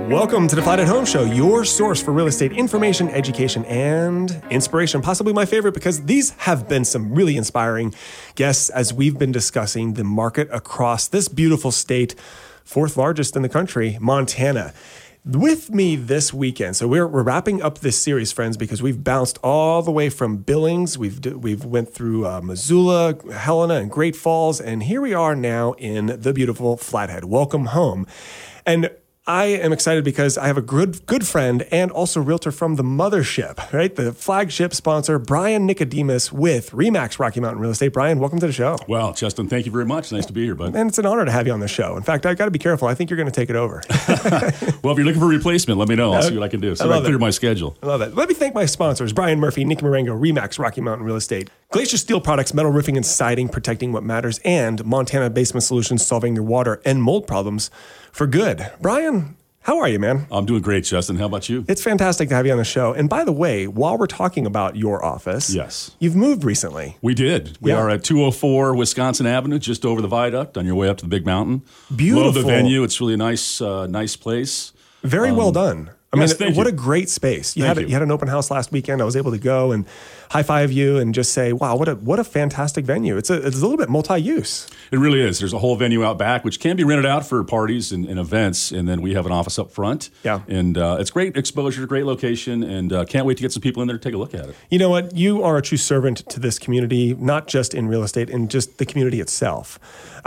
Welcome to the Flathead Home Show, your source for real estate information, education, and inspiration. Possibly my favorite because these have been some really inspiring guests as we've been discussing the market across this beautiful state, fourth largest in the country, Montana. With me this weekend, so we're wrapping up this series, friends, because we've bounced all the way from Billings. We've went through Missoula, Helena, and Great Falls, and here we are now in the beautiful Flathead. Welcome home. And I am excited because I have a good friend and also realtor from the mothership, right? The flagship sponsor, Brian Nicodemus with RE/MAX Rocky Mountain Real Estate. Brian, welcome to the show. Well, Justin, thank you very much. Nice to be here, bud. And it's an honor to have you on the show. In fact, I got to be careful. I think you're going to take it over. Well, if you're looking for a replacement, let me know. I'll see what I can do. So I clear my schedule. I love it. Let me thank my sponsors, Brian Murphy, Nicky Marengo, RE/MAX Rocky Mountain Real Estate, Glacier Steel Products, metal roofing and siding, protecting what matters, and Montana Basement Solutions, solving your water and mold problems for good. Brian, how are you, man? I'm doing great, Justin. How about you? It's fantastic to have you on the show. And by the way, while we're talking about your office, yes, you've moved recently. We did. We are at 204 Wisconsin Avenue, just over the viaduct on your way up to the big mountain. Beautiful. Love the venue. It's really a nice place. Very well done. I mean, what a great space. You had an open house last weekend. I was able to go and high five you and just say, wow, what a fantastic venue. It's a little bit multi-use. It really is. There's a whole venue out back, which can be rented out for parties and events. And then we have an office up front. Yeah. And it's great exposure, great location, and can't wait to get some people in there to take a look at it. You know what? You are a true servant to this community, not just in real estate, in just the community itself.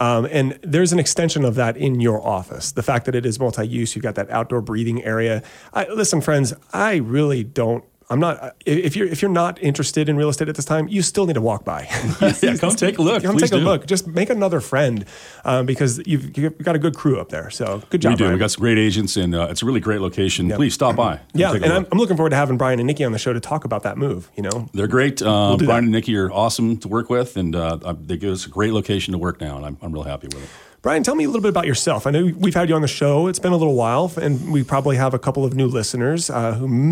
And there's an extension of that in your office. The fact that it is multi-use, you've got that outdoor breathing area. Listen, friends, I really don't. I'm not. If you're not interested in real estate at this time, you still need to walk by. Yeah, come take a look. Come take a look. Just make another friend because you've got a good crew up there. So good job. We do. Brian. We got some great agents, and it's a really great location. Yep. Please stop by. Yeah, and I'm looking forward to having Brian and Nikki on the show to talk about that move. You know, they're great. Brian and Nikki are awesome to work with, and they give us a great location to work now, and I'm real happy with it. Brian, tell me a little bit about yourself. I know we've had you on the show. It's been a little while, and we probably have a couple of new listeners who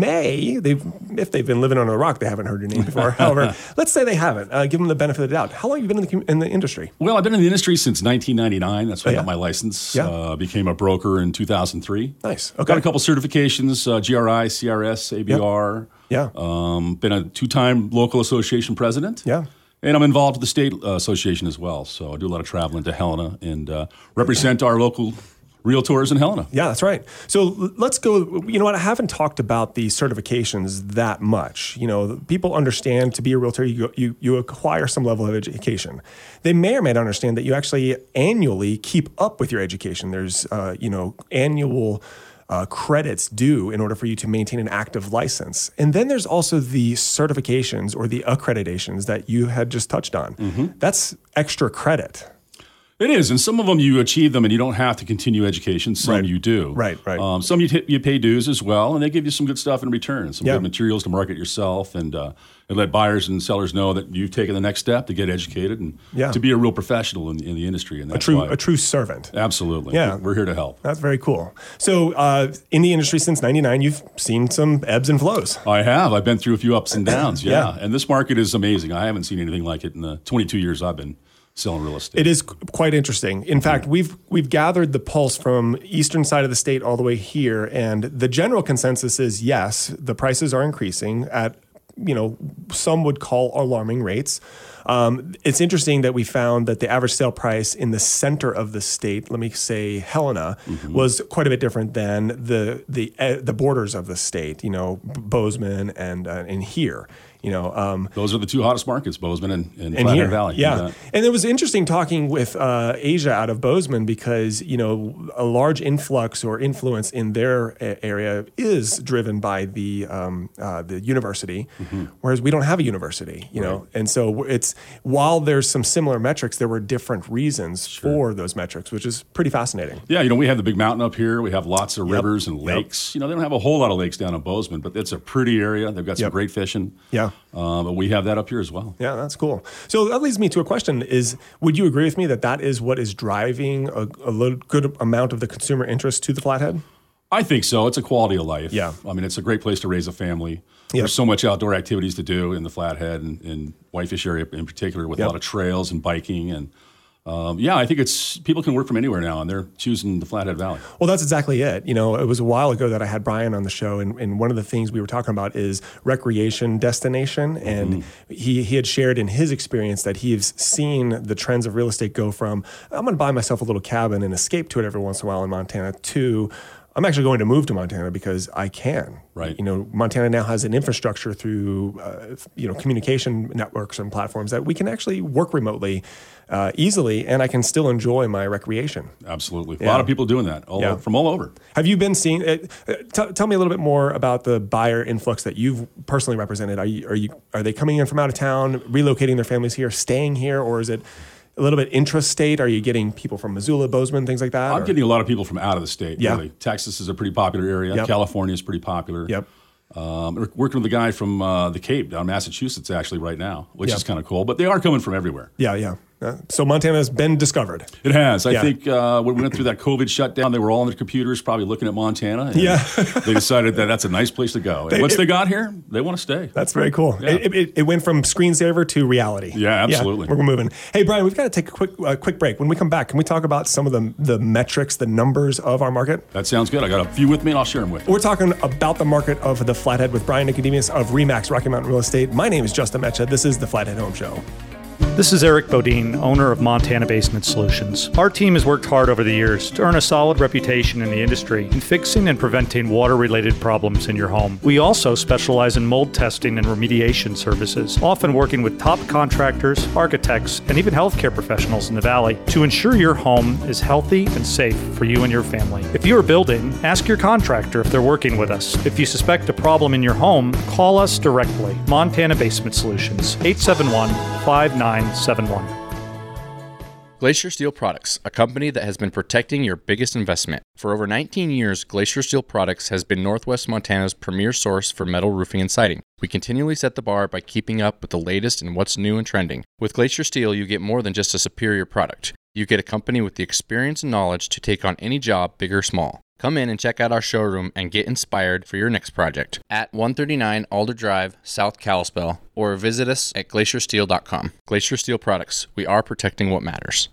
if they've been living under a rock, they haven't heard your name before. However, let's say they haven't. Give them the benefit of the doubt. How long have you been in the industry? Well, I've been in the industry since 1999. That's when I got my license. Yeah. Became a broker in 2003. Nice. Okay. Got a couple certifications, GRI, CRS, ABR. Yeah. Been a 2-time local association president. Yeah. And I'm involved with the state association as well. So I do a lot of traveling to Helena and represent our local realtors in Helena. Yeah, that's right. So let's go. You know what? I haven't talked about the certifications that much. You know, people understand to be a realtor, you acquire some level of education. They may or may not understand that you actually annually keep up with your education. There's, annual credits due in order for you to maintain an active license. And then there's also the certifications or the accreditations that you had just touched on. Mm-hmm. That's extra credit. It is, and some of them you achieve them and you don't have to continue education. Some you do. Right. Some you pay dues as well, and they give you some good stuff in return, some good materials to market yourself and let buyers and sellers know that you've taken the next step to get educated and to be a real professional in the industry. And that's a true servant. Absolutely. Yeah. We're here to help. That's very cool. So in the industry since 99, you've seen some ebbs and flows. I have. I've been through a few ups and downs, yeah. And this market is amazing. I haven't seen anything like it in the 22 years I've been selling real estate. It is quite interesting. In fact, we've gathered the pulse from eastern side of the state all the way here, and the general consensus is yes, the prices are increasing at some would call alarming rates. It's interesting that we found that the average sale price in the center of the state, let me say Helena, was quite a bit different than the borders of the state. Bozeman and here. Those are the two hottest markets, Bozeman and Flathead Valley. Yeah. And it was interesting talking with Asia out of Bozeman because, a large influx or influence in their area is driven by the university, whereas we don't have a university, know. And so while there's some similar metrics, there were different reasons for those metrics, which is pretty fascinating. Yeah, we have the big mountain up here. We have lots of rivers and lakes. They don't have a whole lot of lakes down in Bozeman, but it's a pretty area. They've got some great fishing. Yeah. But we have that up here as well. Yeah, that's cool. So that leads me to a question would you agree with me that is what is driving a good amount of the consumer interest to the Flathead? I think so. It's a quality of life. Yeah. I mean, it's a great place to raise a family. There's so much outdoor activities to do in the Flathead and Whitefish area in particular with a lot of trails and biking. And I think it's people can work from anywhere now, and they're choosing the Flathead Valley. Well, that's exactly it. You know, it was a while ago that I had Brian on the show, and one of the things we were talking about is recreation destination, and he had shared in his experience that he's seen the trends of real estate go from, I'm going to buy myself a little cabin and escape to it every once in a while in Montana, to I'm actually going to move to Montana because I can. Right. You know, Montana now has an infrastructure through, communication networks and platforms that we can actually work remotely easily, and I can still enjoy my recreation. Absolutely. A lot of people doing that from all over. Have you been seeing it? Tell me a little bit more about the buyer influx that you've personally represented. Are they coming in from out of town, relocating their families here, staying here, or is it a little bit intrastate? Are you getting people from Missoula, Bozeman, things like that? I'm getting a lot of people from out of the state. Yeah. Really. Texas is a pretty popular area. Yep. California is pretty popular. Yep. We're working with a guy from the Cape down in Massachusetts actually right now, which is kind of cool. But they are coming from everywhere. Yeah. So Montana has been discovered. It has. I think when we went through that COVID shutdown, they were all on their computers probably looking at Montana. And they decided that that's a nice place to go. And once they got here, they want to stay. That's very cool. Yeah. It went from screensaver to reality. Yeah, absolutely. Yeah, we're moving. Hey, Brian, we've got to take a quick break. When we come back, can we talk about some of the metrics, the numbers of our market? That sounds good. I got a few with me, and I'll share them with you. We're talking about the market of the Flathead with Brian Nicodemus of RE/MAX Rocky Mountain Real Estate. My name is Justin Mecha. This is the Flathead Home Show. This is Eric Bodine, owner of Montana Basement Solutions. Our team has worked hard over the years to earn a solid reputation in the industry in fixing and preventing water-related problems in your home. We also specialize in mold testing and remediation services, often working with top contractors, architects, and even healthcare professionals in the valley to ensure your home is healthy and safe for you and your family. If you are building, ask your contractor if they're working with us. If you suspect a problem in your home, call us directly. Montana Basement Solutions, 871-5971. Glacier Steel Products, a company that has been protecting your biggest investment. For over 19 years, Glacier Steel Products has been Northwest Montana's premier source for metal roofing and siding. We continually set the bar by keeping up with the latest and what's new and trending. With Glacier Steel, you get more than just a superior product. You get a company with the experience and knowledge to take on any job, big or small. Come in and check out our showroom and get inspired for your next project at 139 Alder Drive, South Kalispell, or visit us at glaciersteel.com. Glacier Steel Products. We are protecting what matters.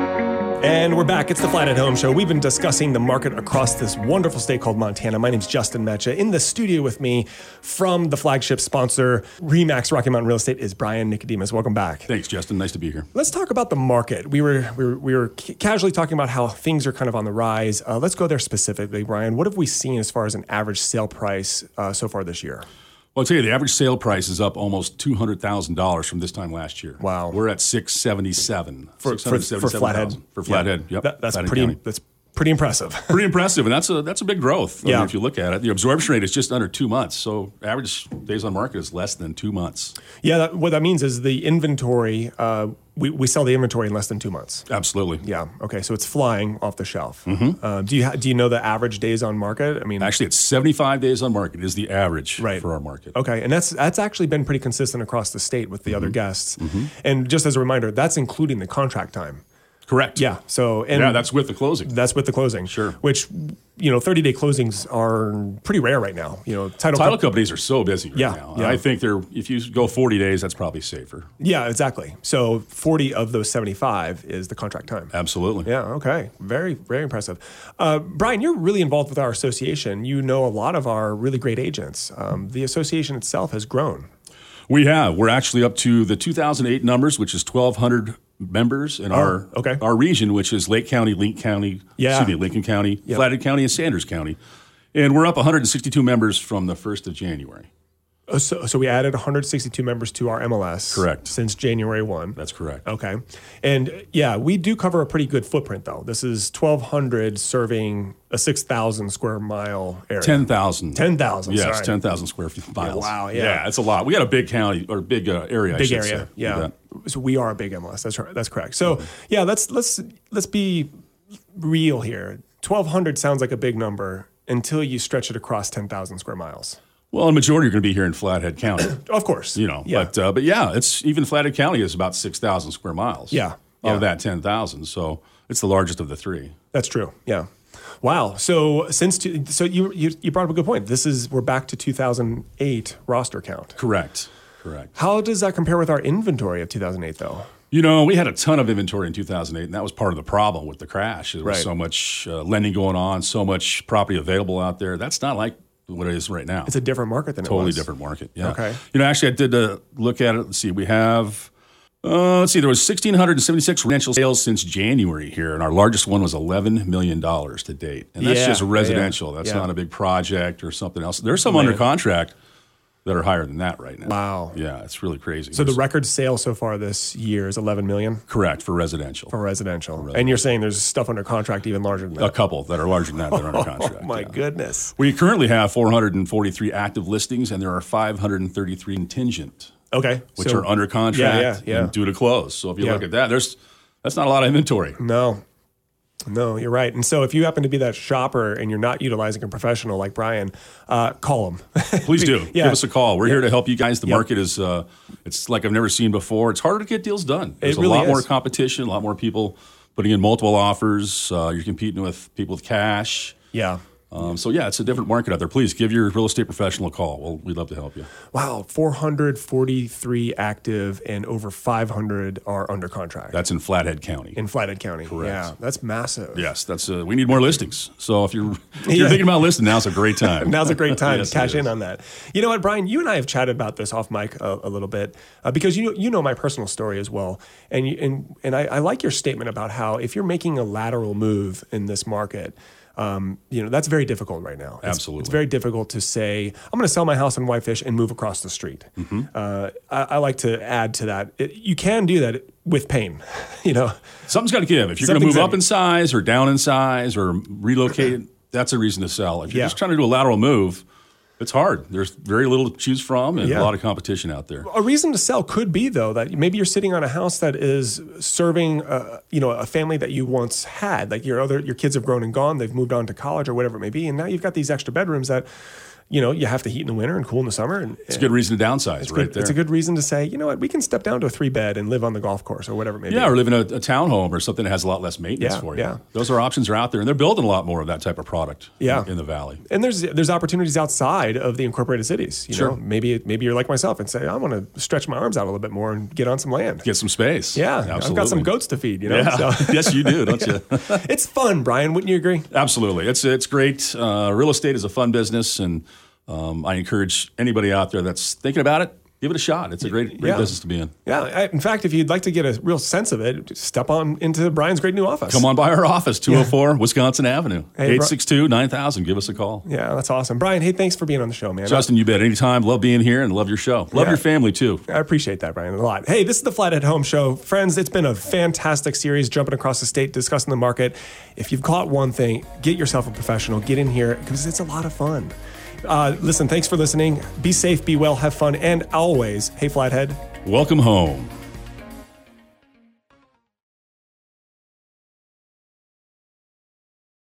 And we're back. It's the Flathead Home Show. We've been discussing the market across this wonderful state called Montana. My name's Justin Mecha. In the studio with me from the flagship sponsor, RE/MAX Rocky Mountain Real Estate, is Brian Nicodemus. Welcome back. Thanks, Justin. Nice to be here. Let's talk about the market. We were casually talking about how things are kind of on the rise. Let's go there specifically, Brian. What have we seen as far as an average sale price so far this year? Well, I'll tell you, the average sale price is up almost $200,000 from this time last year. Wow. We're at $677,000 for Flathead. For Flathead, yep. That's Flathead pretty impressive. Pretty impressive, and that's a big growth. Yeah. I mean, if you look at it, the absorption rate is just under 2 months. So average days on market is less than 2 months. Yeah, what that means is the inventory. We sell the inventory in less than 2 months. Absolutely. Yeah. Okay. So it's flying off the shelf. Mm-hmm. Do you know the average days on market? I mean, actually, it's 75 days on market is the average for our market. Okay, and that's actually been pretty consistent across the state with the other guests. And just as a reminder, that's including the contract time. Correct. Yeah. So that's with the closing. That's with the closing. Sure. Which 30-day closings are pretty rare right now. Title companies are so busy right now. Yeah. I think if you go 40 days, that's probably safer. Yeah, exactly. So 40 of those 75 is the contract time. Absolutely. Yeah. Okay. Very, very impressive. Brian, you're really involved with our association. You know a lot of our really great agents. The association itself has grown. We have. We're actually up to the 2008 numbers, which is 1,200 members in our region, which is Lake County, Lincoln County, Lincoln County, Flathead County, and Sanders County. And we're up 162 members from the 1st of January. So we added 162 members to our MLS. Correct. Since January 1. That's correct. Okay. And we do cover a pretty good footprint, though. This is 1,200 serving a 6,000 square mile area. 10,000. 10,000. Yes, 10,000 square miles. Wow. Yeah. Yeah, it's a lot. We got a big county or big area. Big area. Yeah. So we are a big MLS. That's right. That's correct. So let's be real here. 1,200 sounds like a big number until you stretch it across 10,000 square miles. Well, the majority are going to be here in Flathead County. Of course. But it's even Flathead County is about 6,000 square miles. Yeah. Of that 10,000. So it's the largest of the three. That's true. Yeah. Wow. So you brought up a good point. We're back to 2008 roster count. Correct. How does that compare with our inventory of 2008 though? We had a ton of inventory in 2008, and that was part of the problem with the crash. There was Right. so much lending going on, so much property available out there. That's not like what it is right now. It's a different market than it was. Totally different market, yeah. Okay. Actually, I did look at it. Let's see, we have, there was 1,676 residential sales since January here, and our largest one was $11 million to date. And that's just residential. That's not a big project or something else. There's some under contract that are higher than that right now. Wow. Yeah, it's really crazy. So the record sale so far this year is 11 million? Correct, for residential. For residential. And you're saying there's stuff under contract even larger than that? A couple that are larger than that that are under contract. Oh, my goodness. We currently have 443 active listings, and there are 533 contingent, Okay. which are under contract and due to close. So if you look at that, that's not a lot of inventory. No, you're right. And so if you happen to be that shopper and you're not utilizing a professional like Brian, call him. Please do. Give us a call. We're here to help you guys. The market is, it's like I've never seen before. It's harder to get deals done. There's really a lot is. more competition, a lot more people putting in multiple offers. You're competing with people with cash. Yeah. It's a different market out there. Please give your real estate professional a call. We'd love to help you. Wow, 443 active and over 500 are under contract. That's in Flathead County. In Flathead County. Correct. Yeah, that's massive. Yes, that's. We need more listings. So if you're thinking about listing, now's a great time. Now's a great time Yes, to cash it in is. on that. You know what, Brian? You and I have chatted about this off mic a little bit because you know my personal story as well, and I like your statement about how if you're making a lateral move in this market. That's very difficult right now. Absolutely. It's very difficult to say, I'm going to sell my house in Whitefish and move across the street. I like to add to that. You can do that with pain, Something's got to give. If you're going to move up in size or down in size or relocate, that's a reason to sell. If you're just trying to do a lateral move, it's hard. There's very little to choose from and a lot of competition out there. A reason to sell could be, though, that maybe you're sitting on a house that is serving, a family that you once had. Like your kids have grown and gone, they've moved on to college or whatever it may be, and now you've got these extra bedrooms that, you have to heat in the winter and cool in the summer. And it's a good reason to downsize there. It's a good reason to say, you know what, we can step down to a 3-bed and live on the golf course or whatever it may be. Yeah, or live in a townhome or something that has a lot less maintenance for you. Yeah. Those options are out there, and they're building a lot more of that type of product in the valley. And there's opportunities outside of the incorporated cities. You know, maybe you're like myself and say, I want to stretch my arms out a little bit more and get on some land. Get some space. Yeah, absolutely. I've got some goats to feed, Yeah. So. Yes, you do, don't you? It's fun, Brian. Wouldn't you agree? Absolutely. It's great. Real estate is a fun business, and I encourage anybody out there that's thinking about it, give it a shot. It's a great business to be in. Yeah. In fact, if you'd like to get a real sense of it, just step on into Brian's great new office. Come on by our office, 204 Wisconsin Avenue, 862-9000. Give us a call. Yeah, that's awesome. Brian, hey, thanks for being on the show, man. Justin, you bet. Anytime. Love being here and love your show. Love your family, too. I appreciate that, Brian, a lot. Hey, this is the Flathead Home Show. Friends, it's been a fantastic series jumping across the state, discussing the market. If you've caught one thing, get yourself a professional. Get in here because it's a lot of fun. Listen, thanks for listening. Be safe, be well, have fun, and always, hey, Flathead. Welcome home.